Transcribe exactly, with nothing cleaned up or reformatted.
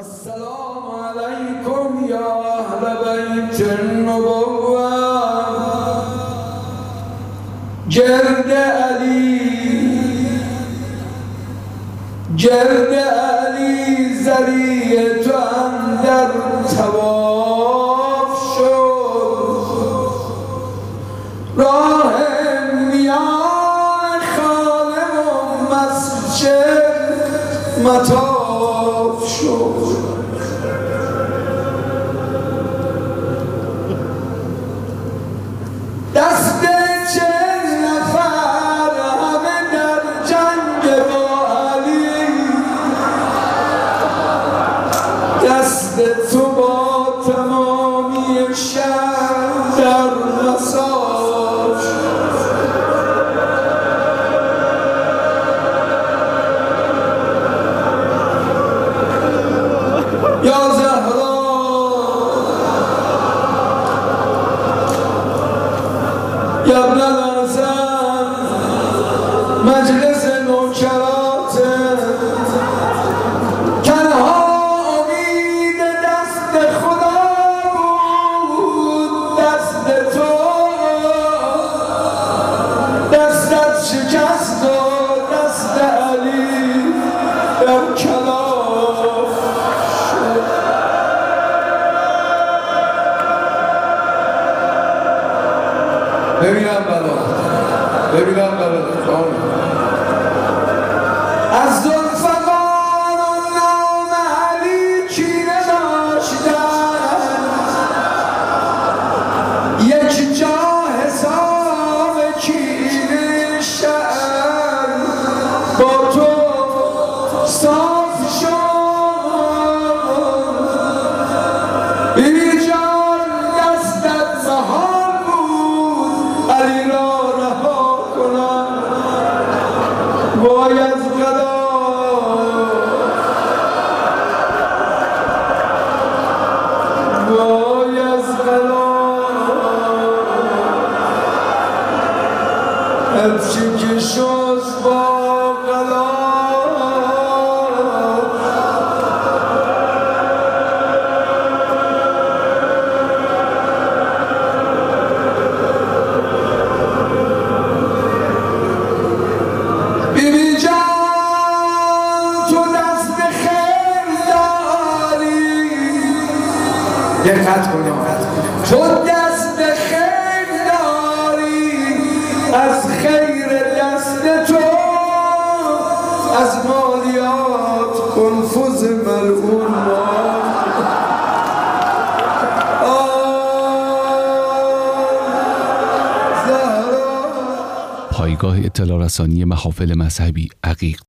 السلام علیکم یا اهل بیت النبوة گرد علی گرد علی ذریع تو اندر طواف شد راه میان خانه و مسجد مطاف شد دست چه نفر همه در جنگ با علی دست تو با تمامی شهر در مصاف شد یا زهرا یا ابن الحسن مجلس نوکرات تنها امید دست خدا بود دست تو دستت شکست و دست علی در کلاف شد ببینم بلا ببینم بلا از ذوالفقار و نام علی کینه داشتن یک جا حساب کینه شأن با تو صاف شد بیبی جان دستت مهار بود علی را رها کنم وای از غدا وای از غدا هرچی که شد با غدا بیبی جان تو دست خیر داری دقت کنیم تو دست خیر داری از خیر دست تو از مالیات کنفوز ملعون ما پایگاه اطلاع رسانی محافل مذهبی عقیق